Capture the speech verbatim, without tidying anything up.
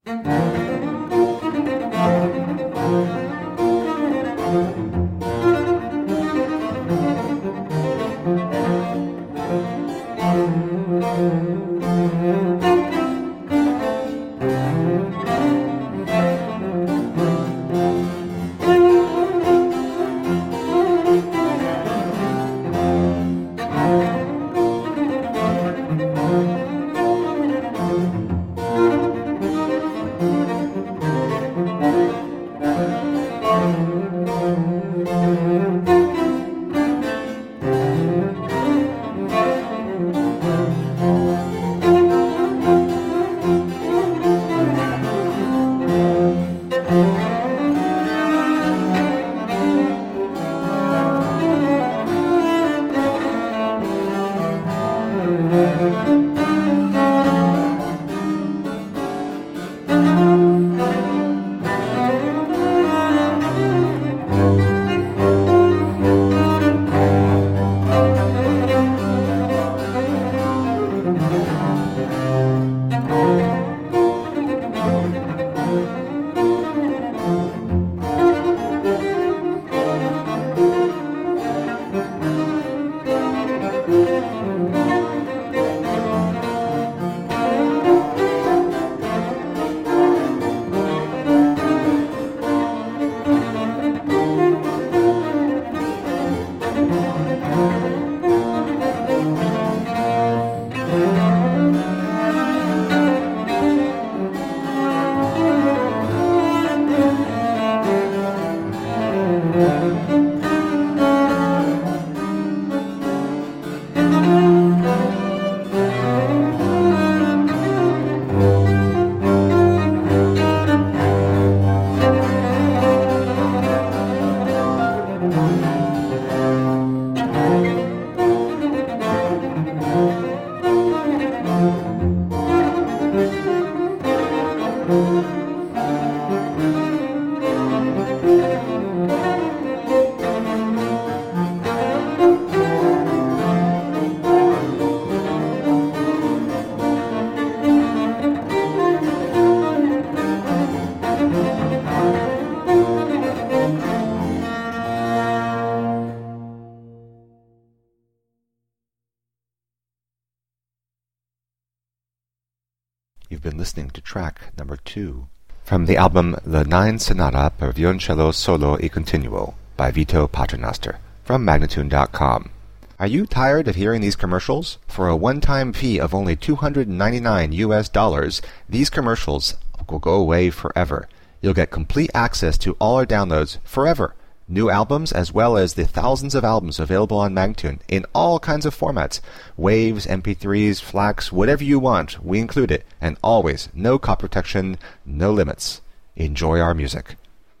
You've been listening to track number two from the album The Nine Sonata per Violoncello Solo e Continuo by Vito Paternoster from Magnatune dot com. Are you tired of hearing these commercials? For a one-time fee of only two hundred ninety-nine U S dollars, these commercials will go away forever. You'll get complete access to all our downloads forever. New albums as well as the thousands of albums available on Magnatune in all kinds of formats. Waves, M P threes, FLACs, whatever you want, we include it. And always, no copy protection, no limits. Enjoy our music.